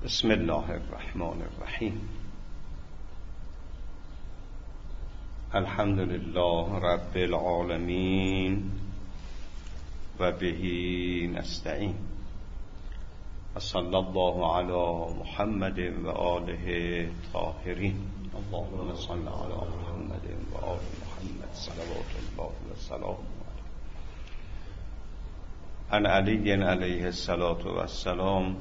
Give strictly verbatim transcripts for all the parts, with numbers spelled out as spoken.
بسم الله الرحمن الرحیم. الحمد لله رب العالمین و بهی نستعین و صلی الله علی محمد و آله طاهرین. اللهم صل علی محمد و آل محمد صلوات الله و سلام عن علی علیه الصلاة و السلام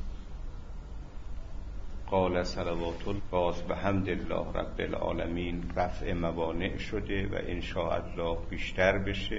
قال صلوات الله. باز به حمد الله رب العالمین رفع موانع شده و ان شاء الله بیشتر بشه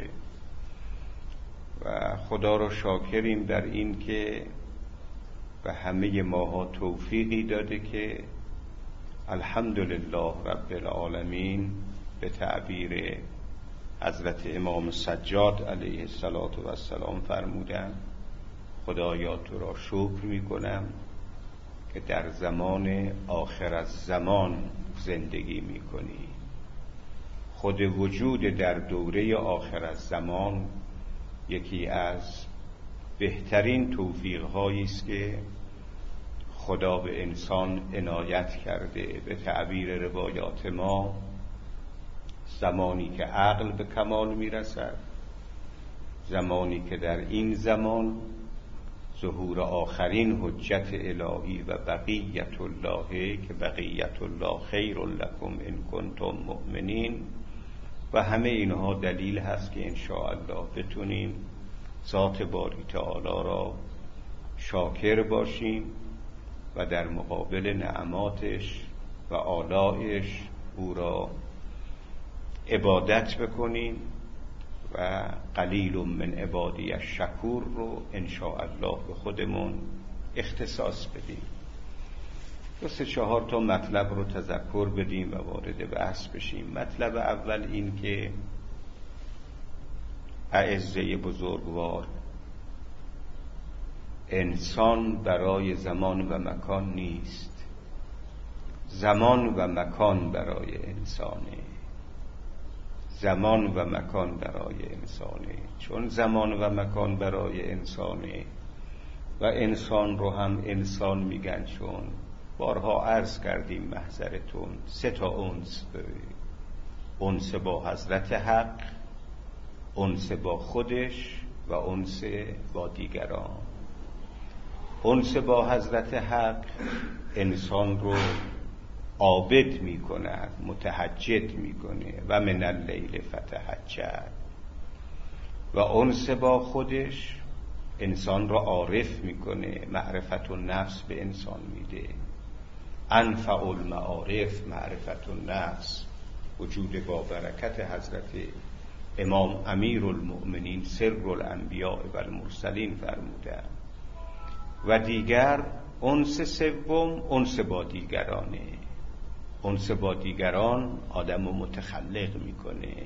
و خدا رو شاکریم در این که به همه ماها توفیقی داده که الحمدلله رب العالمین به تعبیر حضرت امام سجاد علیه السلام فرمودن: خدایا تو را شکر می کنم که در زمان آخر از زمان زندگی می کنی. خود وجود در دوره آخر از زمان یکی از بهترین توفیق‌هایی است که خدا به انسان عنایت کرده. به تعبیر روایات ما زمانی که عقل به کمال می رسد، زمانی که در این زمان ظهور آخرین حجت الهی و بقیت الله که بقیت الله خیر لکم ان کنتم مؤمنین و همه اینها دلیل هست که ان شاء الله بتونیم ذات باری تعالی را شاکر باشیم و در مقابل نعماتش و آلایش او را عبادت بکنیم و قلیل من عبادی الشکور رو ان شاء الله به خودمون اختصاص بدیم. دو سه چهار تا مطلب رو تذکر بدیم و وارد بحث بشیم. مطلب اول این که اعزه بزرگوار، انسان برای زمان و مکان نیست، زمان و مکان برای انسانه. زمان و مکان برای انسانه. چون زمان و مکان برای انسانه و انسان رو هم انسان میگن چون بارها عرض کردیم محضرتون سه تا انس داره: انس با حضرت حق، انس با خودش و انس با دیگران. انس با حضرت حق انسان رو عابد می کند، متهجد می کنه و من اللیل فتهجد. و انس با خودش انسان را عارف می کنه، معرفت النفس به انسان میده. انفع المعارف معرفت النفس. وجود با برکت حضرت امام امیر المؤمنین سر الانبیاء و المرسلین فرمودند. و دیگر انس سوم انس با دیگرانه. انس با دیگران آدم رو متخلق میکنه.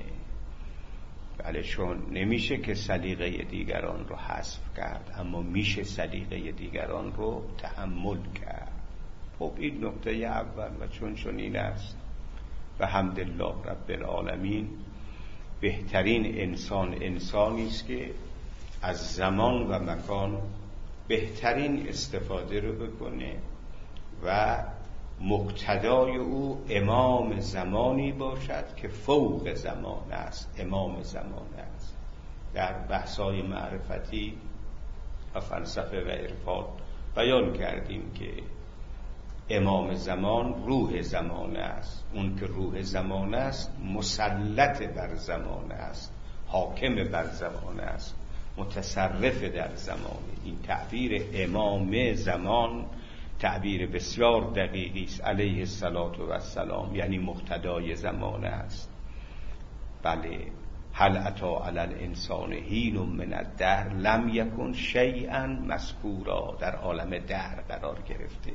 بله، چون نمیشه که سلیقه دیگران رو حذف کرد، اما میشه سلیقه دیگران رو تحمل کرد. خب این نکته اول. و چون چون این است و حمدالله رب العالمین بهترین انسان انسانی است که از زمان و مکان بهترین استفاده رو بکنه و مقتدای او امام زمانی باشد که فوق زمان است، امام زمان است. در بحثای معرفتی و فلسفه و عرفان بیان کردیم که امام زمان روح زمان است. اون که روح زمان است مسلط بر زمان است، حاکم بر زمان است، متصرف در زمان. این تعبیر امام زمان تعبیر بسیار دقیقی است علیه السلام، یعنی مقتدای زمان است. بله، هل اتی علی الانسان حین من الدهر لم یکن شیئا مذکورا. در عالم دهر قرار گرفته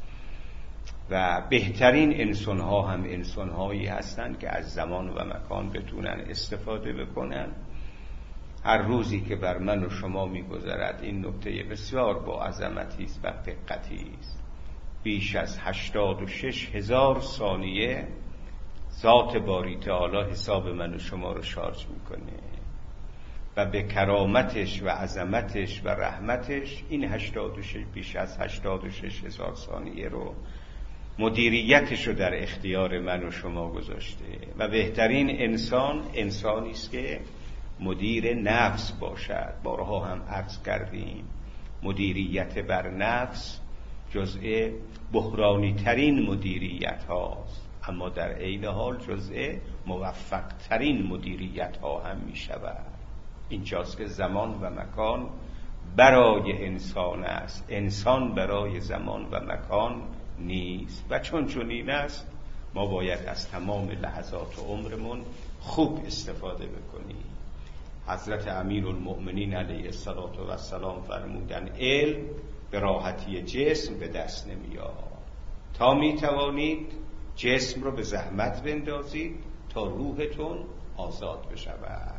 و بهترین انسان ها هم انسان هایی هستند که از زمان و مکان بتونن استفاده بکنن. هر روزی که بر من و شما می‌گذرد این نکته بسیار با عظمتی است و دقتی است. بیش از هشتاد و شش هزار ثانیه ذات باری تعالی حساب من و شما رو شارژ میکنه و به کرامتش و عظمتش و رحمتش این هشتاد و شش بیش از هشتاد و شش هزار ثانیه رو مدیریتش رو در اختیار من و شما گذاشته و بهترین انسان انسانی است که مدیر نفس باشد. بارها هم عرض کردیم مدیریت بر نفس جزء بحرانی ترین مدیریت هاست، اما در عین حال جزء موفق ترین مدیریت ها هم می شود. اینجاست که زمان و مکان برای انسان است، انسان برای زمان و مکان نیست و چون چنین است ما باید از تمام لحظات عمرمون خوب استفاده بکنیم. حضرت امیرالمؤمنین علیه السلام فرمودن علم به راحتی جسم به دست نمیاد، تا می توانید جسم رو به زحمت بندازید تا روحتون آزاد بشود،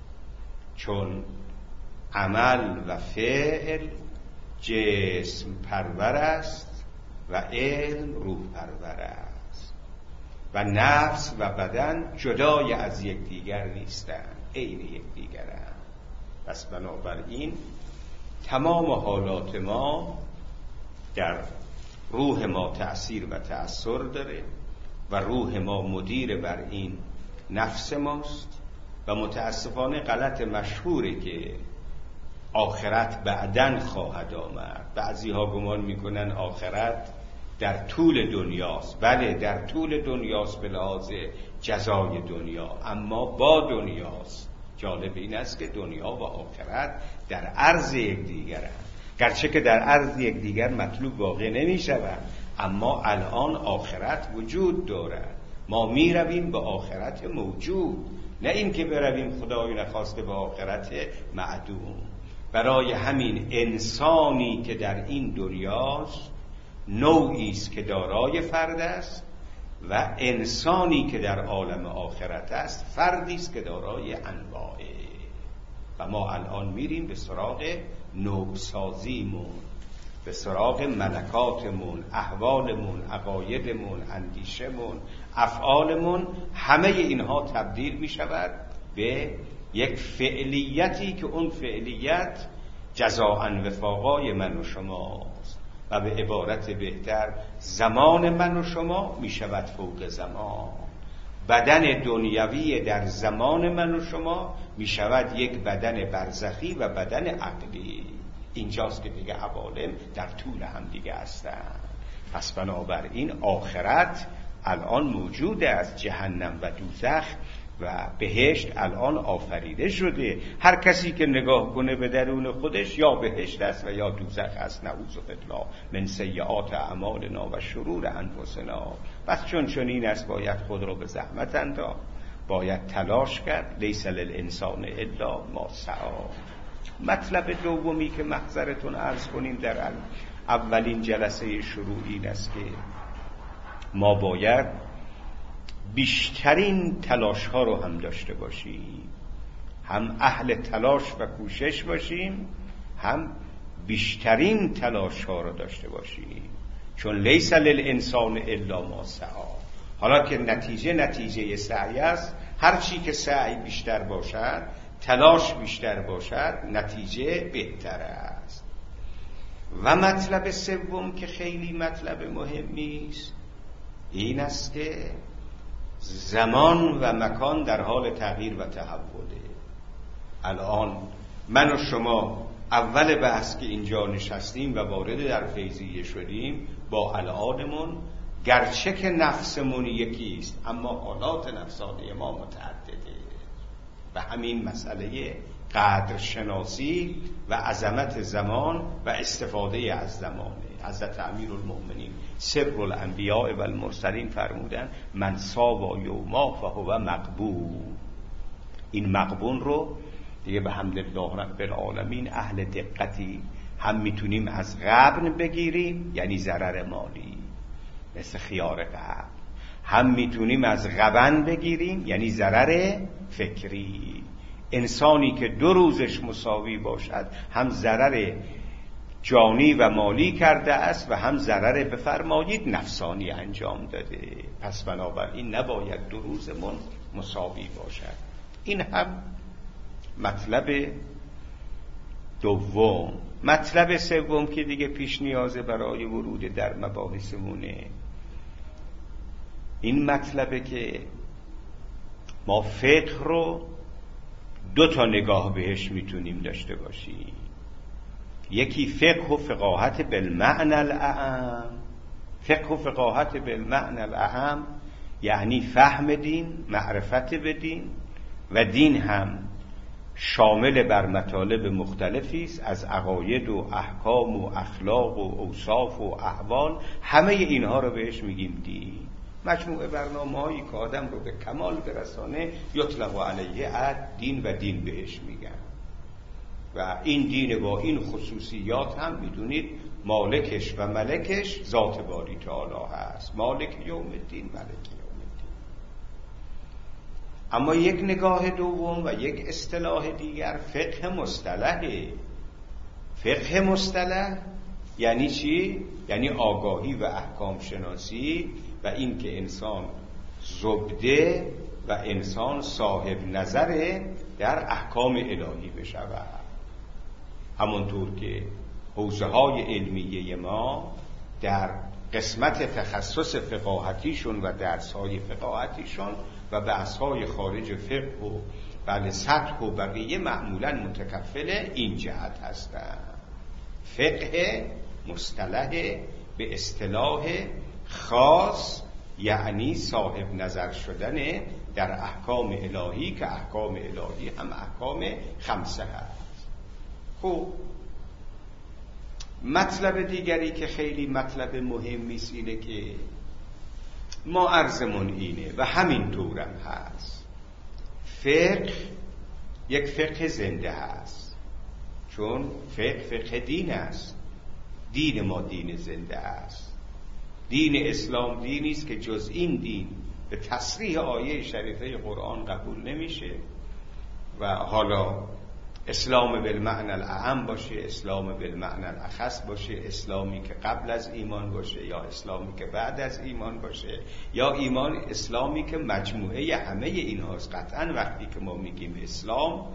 چون عمل و فعل جسم پرور است و علم روح پرور است و نفس و بدن جدای از یکدیگر نیستند، عین یکدیگرند. پس بنابراین تمام حالات ما در روح ما تأثیر و تأثیر داره و روح ما مدیر بر این نفس ماست و متاسفانه غلط مشهوره که آخرت بعدن خواهد آمد. بعضی ها گمان میکنن آخرت در طول دنیاست. بله در طول دنیاست به لحاظ جزای دنیا، اما با دنیاست. جالب این است که دنیا و آخرت در عرض یکدیگرند، گرچه که در عرض یکدیگر مطلوب واقع نمی شود، اما الان آخرت وجود دارد. ما می رویم به آخرت موجود، نه این که برویم خدای نخواسته به آخرت معدوم. برای همین انسانی که در این دنیاست نوعی است که دارای فرد است و انسانی که در عالم آخرت است فردی است که دارای انواعه. و ما الان میریم به سراغ نوعسازیمون، به سراغ ملکاتمون، احوالمون، عقایدمون، اندیشمون، افعالمون. همه اینها تبدیل می شود به یک فعلیتی که اون فعلیت جزاء وفاقای من و شماست و به عبارت بهتر زمان من و شما می شود فوق زمان. بدن دنیوی در زمان من و شما می شود یک بدن برزخی و بدن عقلی. اینجاست که دیگه عوالم در طول هم دیگه هستن. پس بنابراین آخرت الان موجود است، جهنم و دوزخ و بهشت الان آفریده شده. هر کسی که نگاه کنه به درون خودش یا بهشت است و یا دوزخ است. نعوذ بالله من سیئات اعمالنا و شرور انفسنا. پس چون چنین است باید خود را به زحمت انداخت، باید تلاش کرد. لیس للانسان الا ما سعی. مطلب دومی که محضرتون عرض کنیم در اولین جلسه شروع این است که ما باید بیشترین تلاش ها رو هم داشته باشیم، هم اهل تلاش و کوشش باشیم، هم بیشترین تلاش ها رو داشته باشیم، چون لیس للانسان الا ما سعی. حالا که نتیجه نتیجه سعی است، هر چی که سعی بیشتر باشد، تلاش بیشتر باشد، نتیجه بهتر است. و مطلب سوم که خیلی مطلب مهمی است این است که زمان و مکان در حال تغییر و تحوله. الان من و شما اول بحث که اینجا نشستیم و وارد در فیضیه شدیم با الانمون، گرچه که نفسمون یکی است اما حالات نفسانی ما متعدده و همین مسئله قدر شناسی و عظمت زمان و استفاده از زمانه. حضرت امیرالمؤمنین سر الانبیاء و المرسلین فرمودن من صاب یوما فهو مقبول. این مقبول رو دیگه به حمدالله رب العالمین اهل دقتی هم میتونیم از غبن بگیریم، یعنی ضرر مالی مثل خیار غبن، هم میتونیم از غبن بگیریم یعنی ضرر فکری. انسانی که دو روزش مساوی باشد هم ضرر جانی و مالی کرده است و هم ضرر بفرمایید نفسانی انجام داده. پس بنابراین نباید دو روزمون مساوی باشد. این هم مطلب دوم. مطلب سوم که دیگه پیش نیازه برای ورود در مباحثمونه، این مطلبه که ما فقه رو دو تا نگاه بهش میتونیم داشته باشیم. یکی فقه و فقاهت بالمعنى الاعم. فقه و فقاهت بالمعنى الاعم یعنی فهم دین، معرفت به دین، و دین هم شامل بر مطالب مختلفی است، از عقاید و احکام و اخلاق و اوصاف و احوال، همه اینها رو بهش میگیم دین. مجموعه برنامه‌هایی که آدم رو به کمال برسانه یطلق علیه عد دین و دین بهش میگن. و این دین با این خصوصیات هم میدونید مالکش و ملکش ذات باری تعالی هست. مالک یوم الدین، ملک یوم الدین. اما یک نگاه دوم و یک اصطلاح دیگر فقه مصطلحه. فقه مصطلح یعنی چی؟ یعنی آگاهی و احکام شناسی و این که انسان زبده و انسان صاحب نظره در احکام الهی بشود. همونطور که حوزه های علمیه ما در قسمت تخصص فقاهتیشون و درس های فقاهتیشون و بحث های خارج فقه و بله سطح و بقیه معمولا متکفل این جهت هستند. فقه مصطلح به اصطلاح خاص یعنی صاحب نظر شدن در احکام الهی که احکام الهی هم احکام خمسه هست. خب مطلب دیگری که خیلی مطلب مهمی است اینه که ما عرضمون اینه و همین طورم هست، فقه یک فقه زنده هست، چون فقه فقه دین است. دین ما دین زنده است. دین اسلام دینی است که جز این دین به تصریح آیه شریفه قرآن قبول نمیشه. و حالا اسلام بالمعنى الاعم باشه، اسلام بالمعنى الاخص باشه، اسلامی که قبل از ایمان باشه یا اسلامی که بعد از ایمان باشه، یا ایمان اسلامی که مجموعه همه اینهاست. قطعا وقتی که ما میگیم اسلام،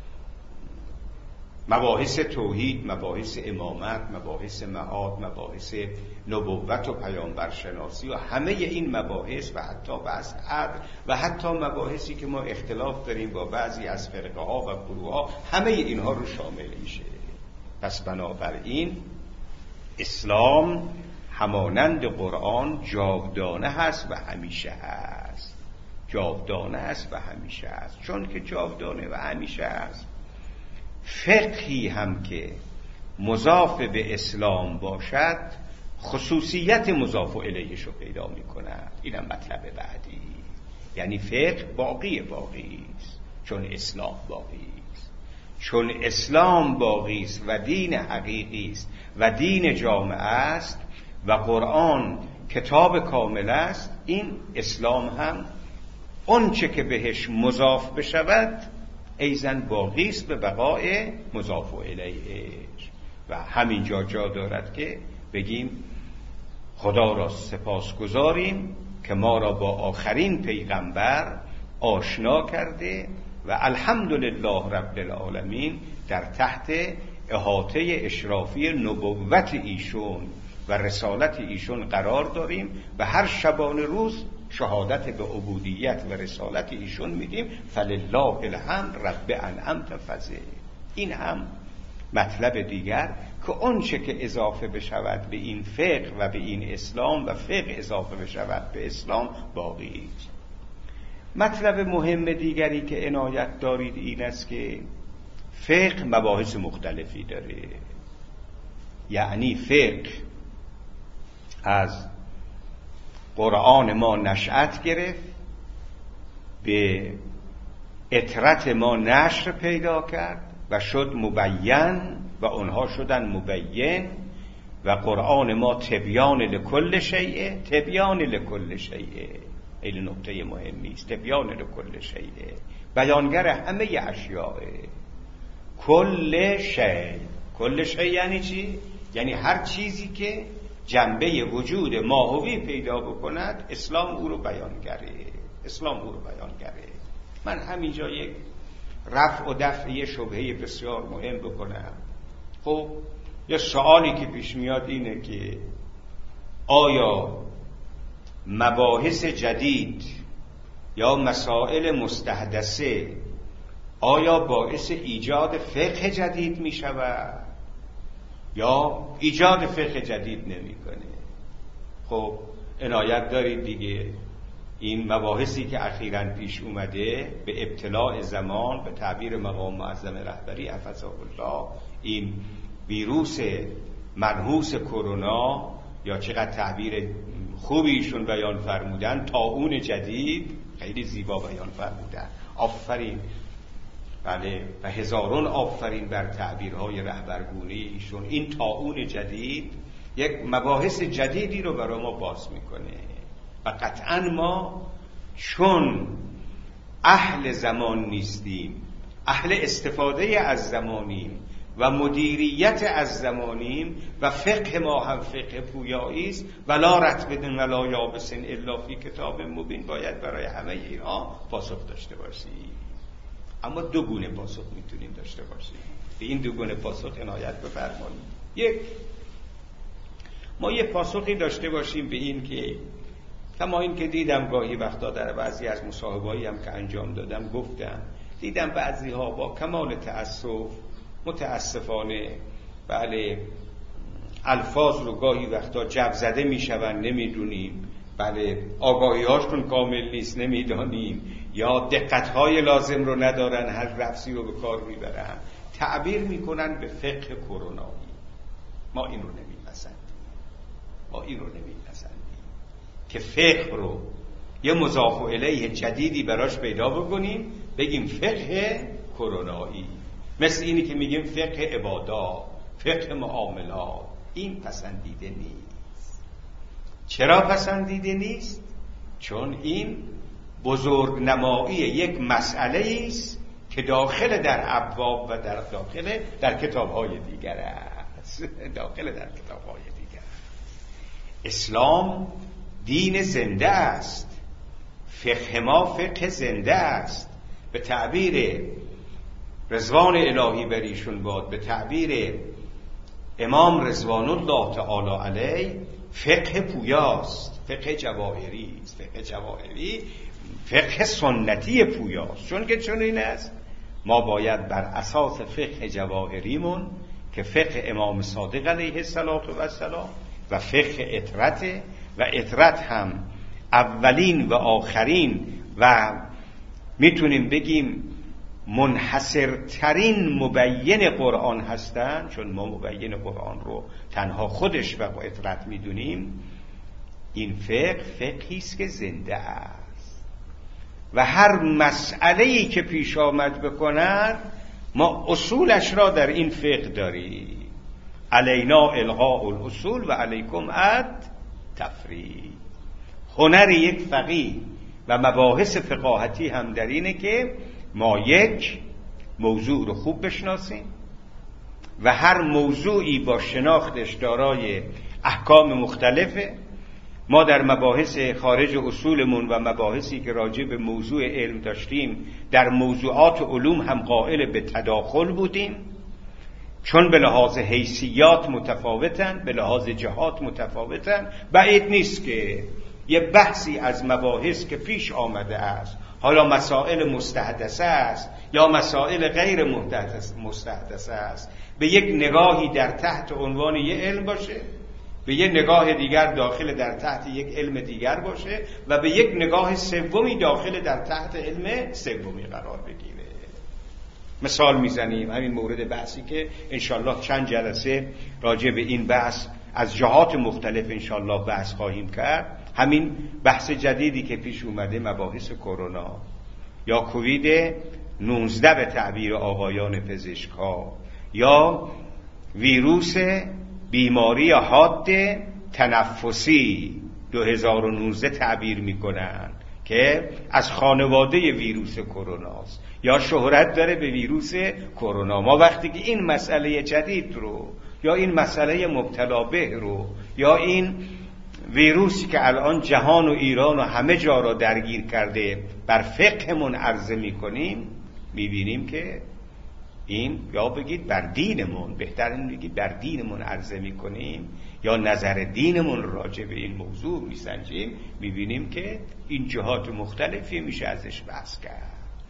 مباحث توحید، مباحث امامت، مباحث معاد، مباحث نبوت و پیامبرشناسی و همه این مباحث و حتی بحث عدل و حتی مباحثی که ما اختلاف داریم با بعضی از فرقه ها و گروه ها، همه اینها رو شامل میشه. پس بنابراین اسلام همانند قرآن جاودانه هست و همیشه هست. جاودانه هست و همیشه هست. چون که جاودانه و همیشه هست، فقهی هم که مضاف به اسلام باشد خصوصیت مضاف الیهش رو پیدا می کند. اینم مطلب بعدی. یعنی فقه باقی باقی است چون اسلام باقی است. چون اسلام باقی است و دین حقیقی است و دین جامع است و قرآن کتاب کامل است، این اسلام هم اون چه که بهش مضاف بشود ایزن باقی است به بقای مضاف الیهش. و همینجا جا دارد که بگیم خدا را سپاسگزاریم که ما را با آخرین پیغمبر آشنا کرده و الحمدلله رب العالمین در تحت احاطه اشرافی نبوت ایشون و رسالت ایشون قرار داریم و هر شبانه روز شهادت به عبودیت و رسالت ایشون میدیم. فلله الحمد رب انعمت فضل. این هم مطلب دیگر که اون چه که اضافه بشود به این فقه و به این اسلام و فقه اضافه بشود به اسلام باقی است. مطلب مهم دیگری که عنایت دارید این است که فقه مباحث مختلفی داره. یعنی فقه از قرآن ما نشأت گرفت، به اطرت ما نشر پیدا کرد و شد مبین و اونها شدن مبین و قرآن ما تبیان لکل شیء. تبیان لکل شیء خیلی نکته مهمی است. تبیان لکل شیء بیانگر همه اشیاء. کل شیء، کل شیء یعنی چی؟ یعنی هر چیزی که جنبه وجود ماهوی پیدا بکند اسلام او رو بیان کرده. اسلام او رو بیان کرده. من همینجا یک رفع و دفع یه شبهه بسیار مهم بکنم. خب یه سوالی که پیش میاد اینه که آیا مباحث جدید یا مسائل مستحدثه آیا باعث ایجاد فقه جدید می شود یا ایجاد فقه جدید نمی کنه؟ خب عنایت دارید دیگه، این مباحثی که اخیراً پیش اومده به ابتلاع زمان، به تعبیر مقام معظم رهبری حفظه الله، این ویروس منحوس کرونا، یا چقدر تعبیر خوبی ایشون بیان فرمودن، طاعون جدید، خیلی زیبا بیان فرمودن، آفرین. بله، و هزاران آفرین بر تعبیرهای رهبرگونه ایشون. این طاعون جدید یک مباحث جدیدی رو برای ما باز میکنه و قطعا ما چون اهل زمان نیستیم، اهل استفاده از زمانیم و مدیریت از زمانیم و فقه ما هم فقه پویایی است، ولا رطب ولا یابس الا فی کتاب مبین. باید برای همه اینها پاسخ داشته باشیم. اما دو گونه پاسخ میتونیم داشته باشیم. به این دو گونه پاسخ عنایت بفرمایید. یک، ما یه پاسخی داشته باشیم به این که کما این که دیدم گاهی وقتا در بعضی از مصاحبه‌ای هم که انجام دادم گفتم، دیدم بعضی ها با کمال تأسف متاسفانه بله الفاظ رو گاهی وقتا جب زده میشون، نمیدونیم، بله آگاهی هاشون کامل نیست، نمیدانیم، یا دقت های لازم رو ندارن، هر لفظی رو به کار میبرن، تعبیر میکنن به فقه کرونایی. ما این رو نمیپسندیم، ما این رو نمیپسندیم که فقه رو یه مضاف الیه جدیدی براش پیدا بکنیم بگیم فقه کرونایی، مثل اینی که میگیم فقه عبادات، فقه معاملات. این پسندیده نیست. چرا پسندیده نیست؟ چون این بزرگ نمایی یک مسئله است که داخل در ابواب و در داخل در کتاب‌های دیگر است. داخل در کتاب‌های دیگر است. اسلام دین زنده است، فقه ما فقه زنده است. به تعبیر رضوان الهی بر ایشون باد، به تعبیر امام رضوان الله تعالی علیه، فقه پویاست، فقه جواهری است. فقه جواهری فقه سنتی پویاست. چون که چون این است، ما باید بر اساس فقه جواهریمون که فقه امام صادق علیه السلام و فقه اطرت و اطرت هم اولین و آخرین و میتونیم بگیم منحصرترین مبین قرآن هستن، چون ما مبین قرآن رو تنها خودش و اطرت میدونیم. این فقه فقهی است که زنده است و هر مسئله‌ای که پیش آمد بکند ما اصولش را در این فقه داریم. علینا الغاء الاصول و علیکم اد تفرید. هنر یک فقیه و مباحث فقاهتی هم در اینه که ما یک موضوع رو خوب بشناسیم و هر موضوعی با شناختش دارای احکام مختلفه. ما در مباحث خارج اصولمون و مباحثی که راجع به موضوع علم داشتیم در موضوعات علوم هم قائل به تداخل بودیم، چون به لحاظ حیثیات متفاوتن، به لحاظ جهات متفاوتن. بعید نیست که یه بحثی از مباحث که پیش آمده است، حالا مسائل مستحدثه است یا مسائل غیر مستحدثه است، به یک نگاهی در تحت عنوان یه علم باشه، به یک نگاه دیگر داخل در تحت یک علم دیگر باشه و به یک نگاه سومی داخل در تحت علم سومی قرار بگیره. مثال میزنیم همین مورد بحثی که انشالله چند جلسه راجع به این بحث از جهات مختلف انشالله بحث خواهیم کرد. همین بحث جدیدی که پیش اومده، مباحث کرونا یا کووید نوزده به تعبیر آقایان پزشک‌ها، یا ویروس بیماری حاد تنفسی دو هزار و نوزده تعبیر میکنن که از خانواده ویروس کروناست یا شهرت داره به ویروس کرونا. ما وقتی که این مسئله جدید رو یا این مسئله مبتلا به رو یا این ویروسی که الان جهان و ایران و همه جا را درگیر کرده بر فقهمون عرضه میکنیم، میبینیم که این یا بگید بر دینمون، بهتر این بگید بر دینمون عرضه میکنیم یا نظر دینمون راجع به این موضوع میسنجیم، میبینیم که این جهات مختلفی میشه ازش بحث کرد.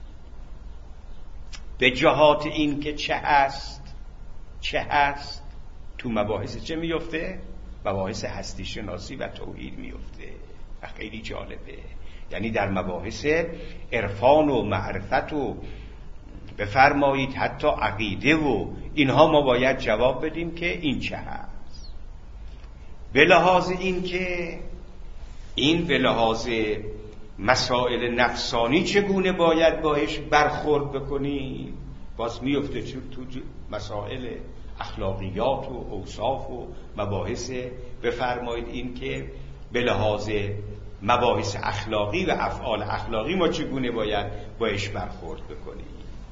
به جهات این که چه هست چه هست تو مباحث چه میفته؟ مباحث هستی شناسی و توحید میفته و خیلی جالبه. یعنی در مباحث عرفان و معرفت و بفرمایید حتی عقیده و اینها ما باید جواب بدیم که این چه هست. به لحاظ این که این به لحاظ مسائل نفسانی چگونه باید باش برخورد بکنیم، باز میفته تو مسائل اخلاقیات و اوصاف و مباحث بفرمایید این که به لحاظ مباحث اخلاقی و افعال اخلاقی ما چگونه باید باش برخورد بکنیم.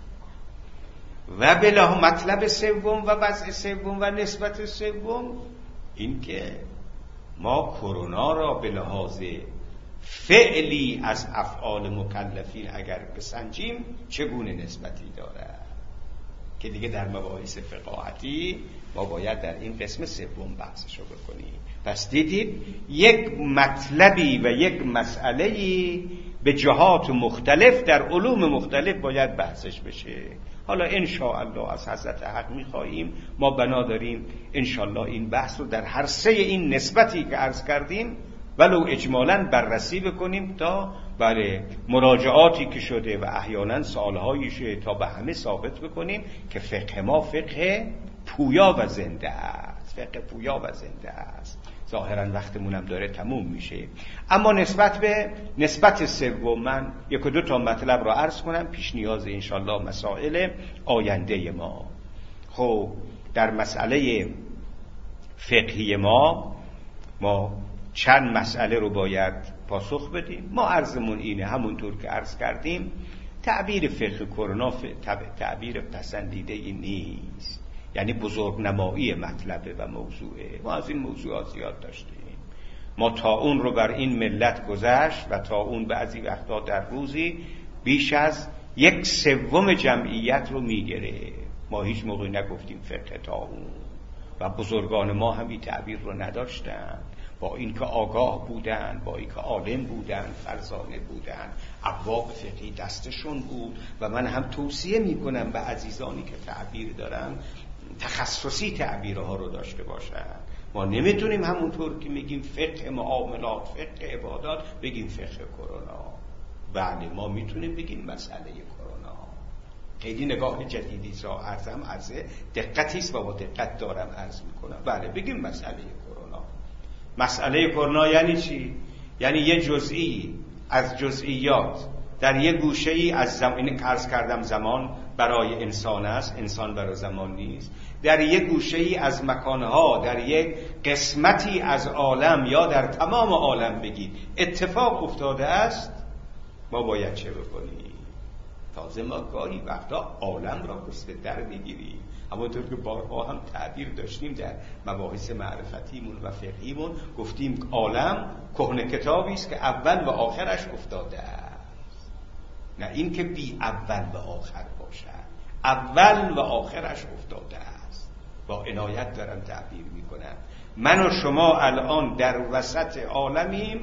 و به لحاظ مطلب سوم و وضع سوم و نسبت سوم این که ما کرونا را به لحاظ فعلی از افعال مکلفین اگر بسنجیم چگونه نسبتی دارد، که دیگه در مباحث فقاهتی ما باید در این قسم سوم بحثشو بکنیم. پس دیدید یک مطلبی و یک مسئله‌ای به جهات مختلف در علوم مختلف باید بحثش بشه. حالا انشاءالله از حضرت حق میخواهیم، ما بنا داریم انشاءالله این بحث رو در هر سه این نسبتی که عرض کردیم ولو اجمالاً بررسی بکنیم تا برای مراجعاتی که شده و احیانا سوالهایی شده تا به همه ثابت بکنیم که فقه ما فقه پویا و زنده است، فقه پویا و زنده است. ظاهرا وقتمون هم داره تموم میشه، اما نسبت به نسبت سوم من یک و دو تا مطلب را عرض کنم پیش نیاز انشالله مسائل آینده ما. خب در مسئله فقهی ما ما چند مسئله رو باید پاسخ بدیم. ما عرضمون اینه، همونطور که عرض کردیم تعبیر فقه کرونا تعبیر پسندیده ای نیست، یعنی بزرگ نمایی مطلبه و موضوعه. ما از این موضوعات زیاد داشتیم، ما تا اون رو بر این ملت گذشت و تا اون بعضی وقتا در روزی بیش از یک سوم جمعیت رو میگیره. ما هیچ موقعی نگفتیم فقه تا اون و بزرگان ما هم این تعبیر رو نداشتن، با اینکه آگاه بودن، با اینکه عالم بودن، فرزانه بودن، ابواب فقهی دستشون بود. و من هم توصیه میکنم به عزیزانی که تعبیر دارن تخصصی تعبیرها رو داشته باشن. ما نمیتونیم همونطور که میگیم فقه معاملات، فقه عبادات بگیم فقه کرونا. بله ما میتونیم بگیم مسئله کرونا. خیلی نگاه جدیدی را عرضم عرض دقتی است و با دقت دارم عرض میکنم. بله بگیم مسئله کرونا. مسئله کرونا یعنی چی؟ یعنی یه جزئی از جزئیات در یه گوشه‌ای از زمان که عرض کردم زمان برای انسان است، انسان برای زمان نیست. در یه گوشه‌ای از مکانها، در یک قسمتی از عالم یا در تمام عالم بگید اتفاق افتاده است، ما باید چه بکنیم؟ تازه ما گاهی وقتا عالم را پشت در میگیریم. همونطور که بارها هم تعبیر داشتیم در مباحث معرفتیمون و فقهیمون، گفتیم عالم کهنه کتابی است که اول و آخرش افتاده است، نه این که بی اول و آخر باشد، اول و آخرش افتاده است. با عنایت دارم تعبیر میکنم. من و شما الان در وسط عالمیم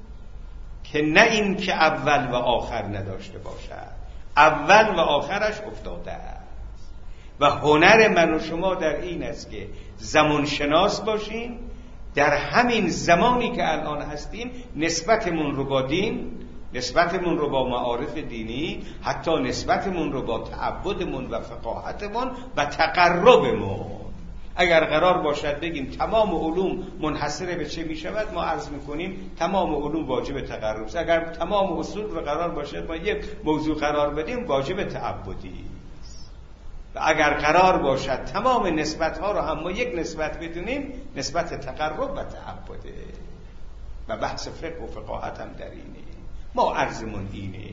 که نه این که اول و آخر نداشته باشد، اول و آخرش افتاده است. و هنر من و شما در این است که زمان شناس باشیم، در همین زمانی که الان هستیم نسبتمون رو با دین، نسبتمون رو با معارف دینی، حتی نسبتمون رو با تعبدمون و فقاهتمون و تقربمون، اگر قرار باشد بگیم تمام علوم منحصر به چه می شود، ما عرض میکنیم تمام علوم واجب تقرب است. اگر تمام اصول رو قرار باشد ما یک موضوع قرار بدیم، واجب تعبدی. و اگر قرار باشد تمام نسبت ها رو هم ما یک نسبت بدونیم، نسبت تقرب و تعبده. و بحث فقه و فقاهت هم در اینه. ما عرضمون اینه،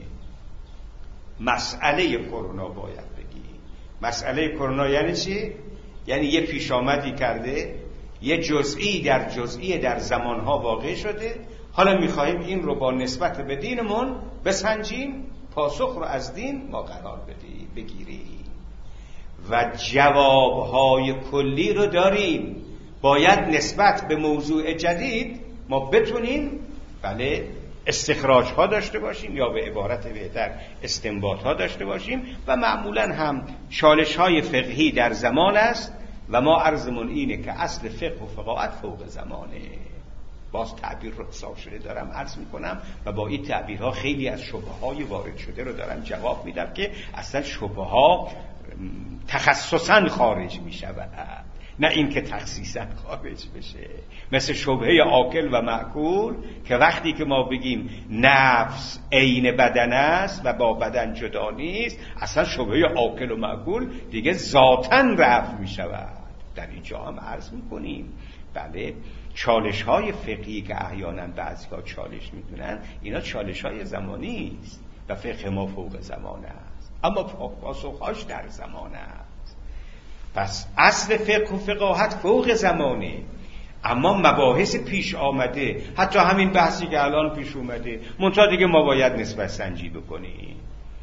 مسئله کرونا باید بگیم. مسئله کرونا یعنی چی؟ یعنی یه پیش آمدی کرده، یه جزئی در جزئی در زمانها واقع شده، حالا میخواهیم این رو با نسبت به دینمون بسنجیم، پاسخ رو از دین ما قرار بدیم. بگیریم و جوابهای کلی رو داریم. باید نسبت به موضوع جدید ما بتونیم بله استخراج ها داشته باشیم یا به عبارت بهتر استنباط ها داشته باشیم و معمولا هم چالش های فقهی در زمان است و ما عرضمون اینه که اصل فقه و فقاهت فوق زمانه. باز تعبیر رو حساب شده دارم عرض میکنم و با این تعبیرها خیلی از شبه های وارد شده رو دارم جواب میدم که اصلا شبه ها تخصصا خارج میشود، نه این که تخصیصا خارج بشه. مثل شبهه عاقل و معقول که وقتی که ما بگیم نفس عین بدن است و با بدن جدا نیست، اصلا شبهه عاقل و معقول دیگه ذاتاً رفع می شود. در اینجا هم عرض می کنیم بله چالش های فقهی که احیانا بعضی‌ها چالش میدونن اینا چالش های زمانی است و فقه ما فوق زمان است، اما پاسخهاش در زمان است. پس اصل فقه و فقاهت فوق زمانه، اما مباحث پیش آمده، حتی همین بحثی که الان پیش اومده منتها دیگه ما باید نسبت سنجی بکنیم.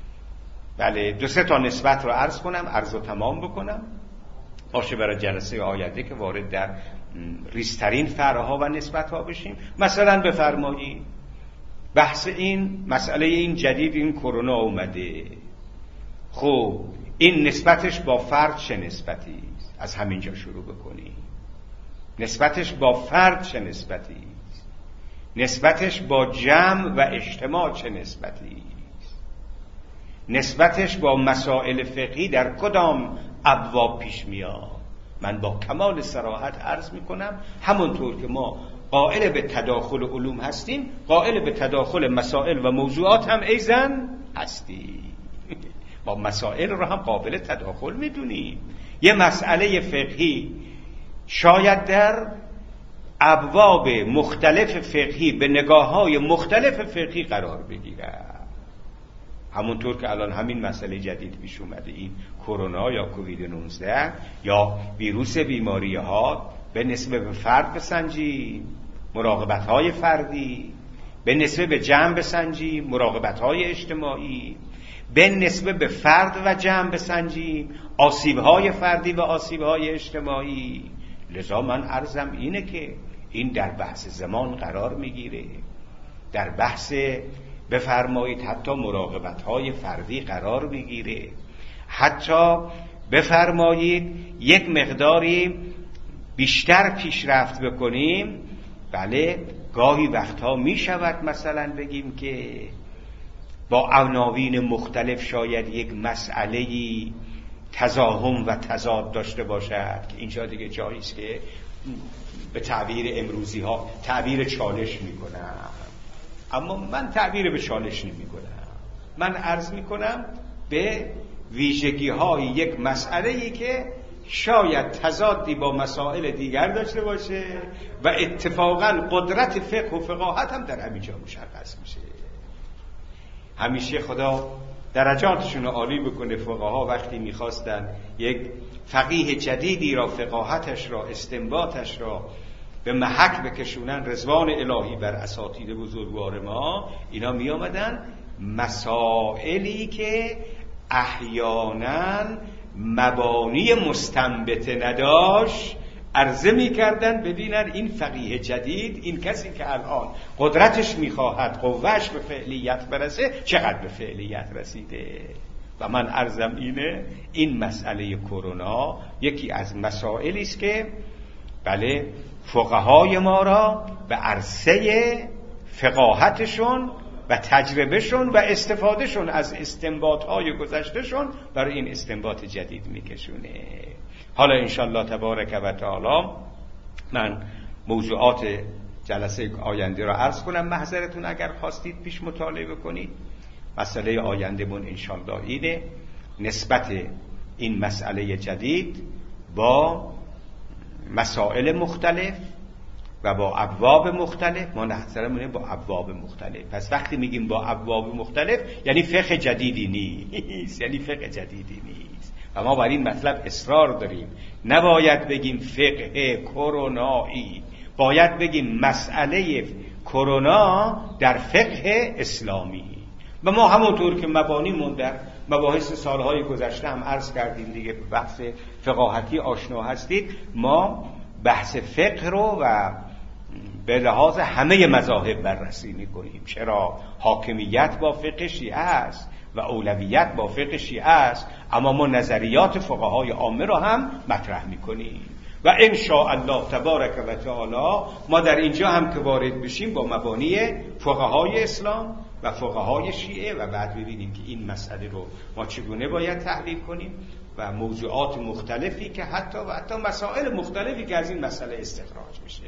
بله دو سه تا نسبت رو عرض کنم، عرض رو تمام بکنم باشه برای جلسه آینده که وارد در ریزترین فرعها و نسبتها بشیم. مثلا بفرمایید بحث این مسئله این جدید این کرونا اومده، خب این نسبتش با فرد چه نسبتی است؟ از همینجا شروع بکنیم. نسبتش با فرد چه نسبتی است؟ نسبتش با جمع و اجتماع چه نسبتی است؟ نسبتش با مسائل فقهی در کدام ابواب پیش میاد؟ من با کمال صراحت عرض میکنم همونطور که ما قائل به تداخل علوم هستیم، قائل به تداخل مسائل و موضوعات هم ایزن هستیم. با مسائل رو هم قابل تداخل میدونیم. یه مسئله فقهی شاید در ابواب مختلف فقهی به نگاه‌های مختلف فقهی قرار بگیره، همونطور که الان همین مسئله جدید پیش اومده، این کرونا یا کووید نوزده یا ویروس بیماری ها به نسبت به فرد بسنجیم مراقبت های فردی، به نسبت به جمع بسنجیم مراقبت های اجتماعی، به نسبت به فرد و جمع بسنجیم آسیب های فردی و آسیب های اجتماعی. لذا من عرضم اینه که این در بحث زمان قرار میگیره، در بحث بفرمایید حتی مراقبت های فردی قرار میگیره، حتی بفرمایید یک مقداری بیشتر پیشرفت بکنیم. بله گاهی وقتها می شود مثلا بگیم که با عناوین مختلف شاید یک مسئله‌ای تزاحم و تضاد داشته باشد که اینجا دیگه جایی است که به تعبیر امروزی ها تعبیر چالش می کنم، اما من تعبیر به چالش نمی کنم. من عرض می کنم به ویژگی های یک مسئله‌ای که شاید تضادی با مسائل دیگر داشته باشه و اتفاقا قدرت فقه و فقاهت هم در همینجا مشخص میشه. همیشه خدا درجاتشون رو عالی بکنه. فقها وقتی میخواستن یک فقیه جدیدی را فقاهتش را استنباطش را به محک بکشونن، رضوان الهی بر اساتید بزرگوار ما، اینا می آمدن مسائلی که احیانا مبانی مستنبت نداشت عرضه می کردن ببینن این فقیه جدید، این کسی که الان قدرتش میخواهد قوهش به فعلیت برسه چقدر به فعلیت رسیده. و من عرضم اینه این مسئله کرونا یکی از مسائلی است که بله فقهای ما را به عرصه فقاهتشون و تجربهشون و استفادهشون از استنباطهای گذشتهشون برای این استنباط جدید میکشونه. حالا انشالله تبارک و تعالی من موضوعات جلسه آینده را عرض کنم، محضرتون اگر خواستید پیش مطالعه بکنید. مسئله آینده من انشالله اینه نسبت این مسئله جدید با مسائل مختلف و با ابواب مختلف. ما نظرمونه با ابواب مختلف. پس وقتی میگیم با ابواب مختلف یعنی فقه جدیدی نیست، یعنی فقه جدیدی نیست و ما بر این مطلب اصرار داریم. نباید بگیم فقه کرونایی، باید بگیم مسئله کرونا در فقه اسلامی. و ما همونطور که مبانیمون در مباحث سالهای گذشته هم عرض کردیم دیگه، بحث فقاهتی آشنا هستید. ما بحث فقه رو و به لحاظ همه مذاهب بررسی میکنیم. چرا؟ حاکمیت با فقه شیعه است و اولویت با فقه شیعه است، اما ما نظریات فقهای عامه رو هم مطرح میکنیم و ان شاء الله تبارک و تعالی ما در اینجا هم که وارد بشیم با مبانی فقهای اسلام و فقهای شیعه و بعد ببینیم که این مسئله رو ما چگونه باید تحلیل کنیم و موضوعات مختلفی که حتی و حتی مسائل مختلفی که از این مسئله استخراج میشه.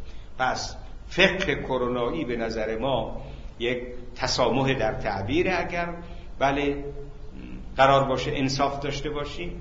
پس فقه کرونایی به نظر ما یک تسامح در تعبیر، اگر بله قرار باشه انصاف داشته باشیم،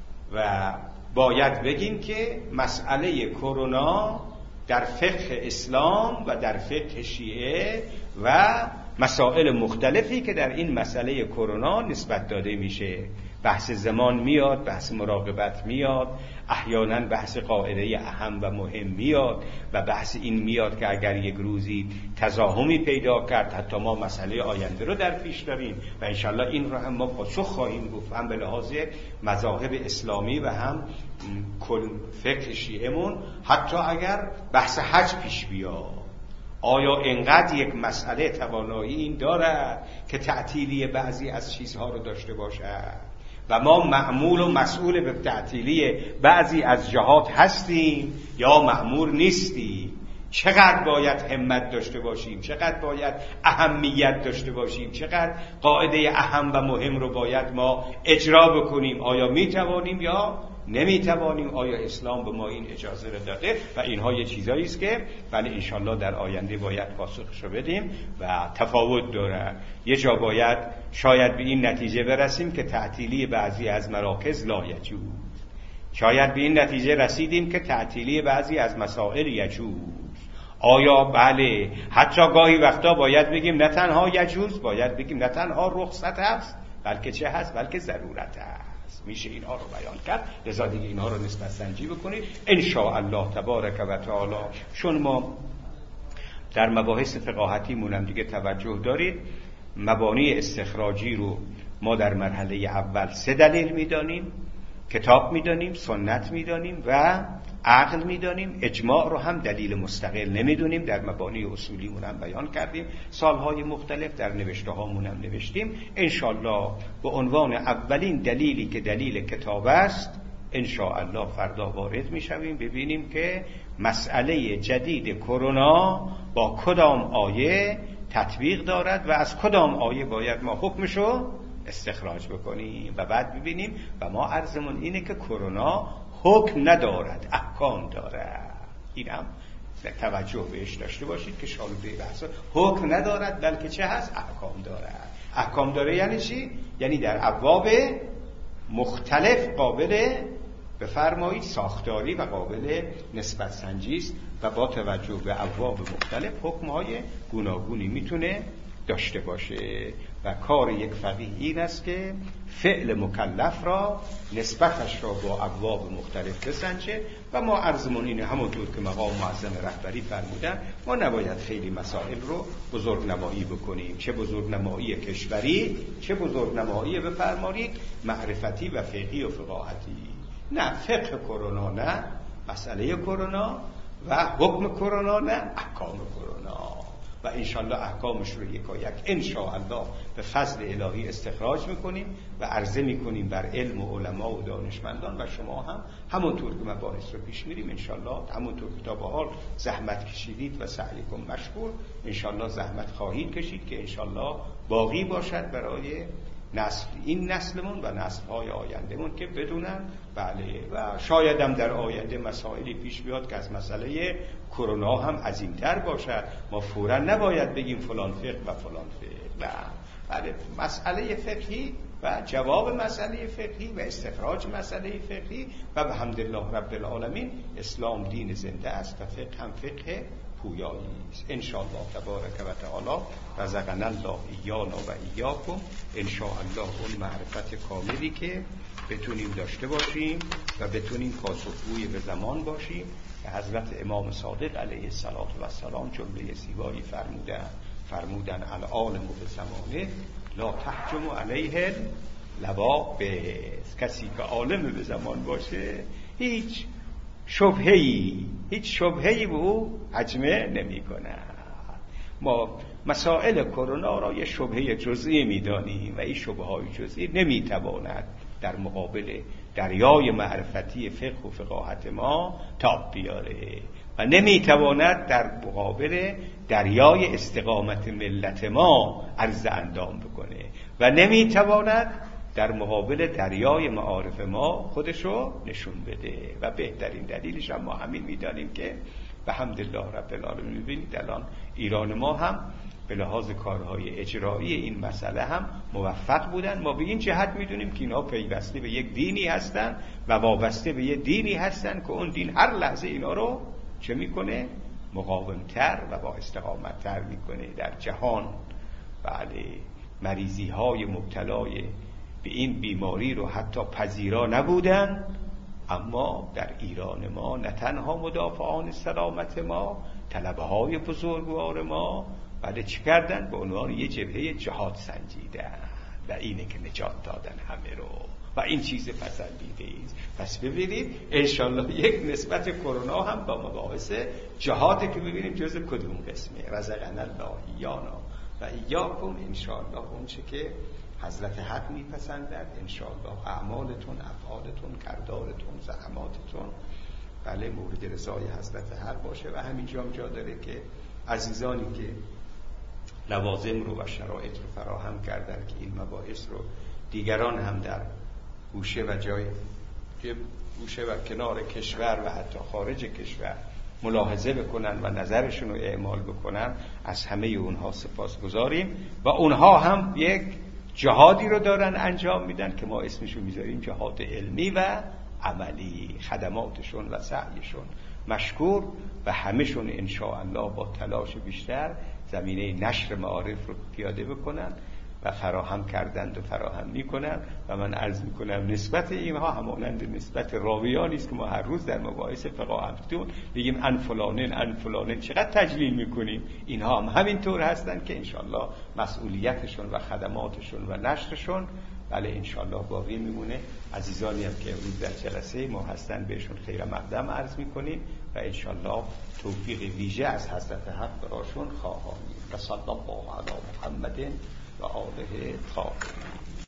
و باید بگیم که مسئله کرونا در فقه اسلام و در فقه شیعه و مسائل مختلفی که در این مسئله کرونا نسبت داده میشه، بحث زمان میاد، بحث مراقبت میاد، احیانا بحث قاعده اهم و مهم میاد و بحث این میاد که اگر یک روزی تزاحمی پیدا کرد حتی ما مسئله آینده رو در پیش داریم و انشالله این رو هم ما پاسخ خواهیم گفت، هم به لحاظ مذاهب اسلامی و هم کل فقه شیعه‌مون. حتی اگر بحث حج پیش بیاد، آیا انقدر یک مسئله توانایی این دارد که تعطیلی بعضی از چیزها رو داشته باشد و ما مأمول و مسئول به تعطیلی بعضی از جهات هستیم یا مأمور نیستیم؟ چقدر باید همت داشته باشیم، چقدر باید اهمیت داشته باشیم، چقدر قاعده اهم و مهم رو باید ما اجرا بکنیم؟ آیا میتوانیم یا نمیتوانیم؟ آیا اسلام به ما این اجازه رو داده؟ و اینها یه چیزایی است که بله انشالله در آینده باید پاسخش رو بدیم و تفاوت داره. یه جا باید شاید به این نتیجه برسیم که تعطیلی بعضی از مراکز لا یجوز، شاید به این نتیجه رسیدیم که تعطیلی بعضی از مسائل یجوز. آیا بله حتی گاهی وقتا باید بگیم نه تنها یجوز، باید بگیم نه تنها رخصت هست، بلکه چه هست؟ بلکه ضرورت هست. میشه اینها رو بیان کرد، لذا دیگه اینها رو نسبت سنجی بکنید ان شاء الله تبارک و تعالی. چون ما در مباحث فقاهتی مونم دیگه توجه دارید، مبانی استخراجی رو ما در مرحله اول سه دلیل میدانیم، کتاب میدانیم، سنت میدانیم و عقل میدانیم. اجماع رو هم دلیل مستقل نمیدونیم، در مبانی اصولی مونم بیان کردیم، سالهای مختلف در نوشته ها مونم نوشتیم. انشاءالله به عنوان اولین دلیلی که دلیل کتاب است انشاءالله فردا وارد میشویم، ببینیم که مسئله جدید کرونا با کدام آیه تطبیق دارد و از کدام آیه باید ما حکمشو استخراج بکنیم و بعد ببینیم. و ما عرضمون اینه که کرونا حکم ندارد، احکام دارد. این هم توجه بهش داشته باشید که شالوده بحث حکم ندارد بلکه چه هست؟ احکام دارد. احکام داره یعنی چی؟ یعنی در ابواب مختلف قابل بفرمایید ساختاری و قابل نسبت سنجی است و با توجه به ابواب مختلف حکم‌های گوناگونی میتونه داشته باشه. و کار یک فقیه این است که فعل مکلف را نسبتش را با ابواب مختلف بسنجه و ما عرضمون اینه همونطور که مقام معظم رهبری فرمودن، ما نباید خیلی مسائل رو بزرگ نمایی بکنیم، چه بزرگ نمایی کشوری چه بزرگ نمایی بفرمایید معرفتی و فقهی و فقاهتی. نه فقه کرونا، نه مسئله کرونا و حکم کرونا، نه احکام کرونا. و انشاءالله احکامش رو یکا یک انشاءالله به فضل الهی استخراج میکنیم و عرضه میکنیم بر علم و علما و دانشمندان و شما هم همونطور که مباحث رو پیش میریم انشاءالله همونطور که تا به حال زحمت کشیدید و سعیکم مشکور، انشاءالله زحمت خواهید کشید که انشاءالله باقی باشد برای نسل این نسلمون و نسل‌های آیندهمون که بدونن بله و شاید هم در آینده مسائلی پیش بیاد که از مسئله کرونا هم عظیم‌تر باشد. ما فوراً نباید بگیم فلان فقه و فلان فقه، نه بله مسئله فقهی و جواب مسئله فقهی و استخراج مسئله فقهی و بحمدالله رب العالمین اسلام دین زنده است و فقه هم فقه پویایی است. ان شاء الله تبارک و تعالی رزقنا الله ایانا و ایاکم ان شاء الله اون معرفت کاملی که بتونیم داشته باشیم و بتونیم پاسخگوی به زمان باشیم که حضرت امام صادق علیه السلام جمله زیبایی فرمودن فرمودن العالم به زمانه لا تحجم علیه لبا به کسی که عالم به زمان باشه هیچ شبهه‌ای هیچ شبهه‌ای به او هجمه نمی‌کنه. ما مسائل کرونا را یه شبهه جزئی می‌دانیم و این شبهه‌های جزئی نمی‌تواند در مقابل دریای معرفتی فقه و فقاهت ما تاب بیاره و نمی‌تواند در مقابل دریای استقامت ملت ما عرض اندام بکنه و نمی‌تواند در مقابل دریای معارف ما خودشو نشون بده. و بهترین دلیلش هم ما همین می‌دانیم که به حمدالله رب العالمین می‌بینید الان ایران ما هم به لحاظ کارهای اجرایی این مسئله هم موفق بودن. ما به این جهت می‌دونیم که اینا پیوسته به یک دینی هستن و وابسته به یک دینی هستن که اون دین هر لحظه اینا رو چه می‌کنه؟ مقاومتر و با استقامت‌تر می‌کنه در جهان. بله، مریضی‌های مبتلای به این بیماری رو حتی پذیرا نبودن، اما در ایران ما نه تنها مدافعان سلامت ما، طلبه‌های بزرگوار ما بعد چی کردن؟ به عنوان یه جبهه جهاد سنجیدن و اینه که نجات دادن همه رو و این چیز پسندیده است. پس ببینید انشالله یک نسبت کرونا هم با مباحث جهاده که ببینیم جز کدوم قسمه. رزقنا الله ایانا و ایاکم انشالله اون چه که حضرت حق میپسندد انشاءالله اعمالتون، افعالتون، کردارتون، زحماتتون بله مورد رضای حضرت حق باشه. و همینجا هم جا داره که عزیزانی که لوازم رو و شرایط رو فراهم کردن که این مباحث رو دیگران هم در گوشه و جای گوشه و کنار کشور و حتی خارج کشور ملاحظه بکنن و نظرشون رو اعمال بکنن، از همه اونها سپاسگزاریم. و اونها هم یک جهادی رو دارن انجام میدن که ما اسمشو میذاریم جهاد علمی و عملی. خدماتشون و سعیشون مشکور و همشون انشاءالله با تلاش بیشتر زمینه نشر معارف رو پیاده بکنن و فراهم کردند و فراهم میکنن. و من عرض میکنم نسبت اینها همانند نسبت راویانی است که ما هر روز در مباحث فقاهتون بگیم ان فلانن ان فلانن چقدر تجلیل میکنیم، اینها هم همینطور هستن که انشالله مسئولیتشون و خدماتشون و نشرشون بله انشالله باقی میمونه. عزیزانی هم که امروز در جلسه ما هستن بهشون خیر مقدم عرض میکنیم و انشالله توفیق ویژه از حضرت حق براشون خواهیم. و صلی الله علی محمد و آله طاهرین.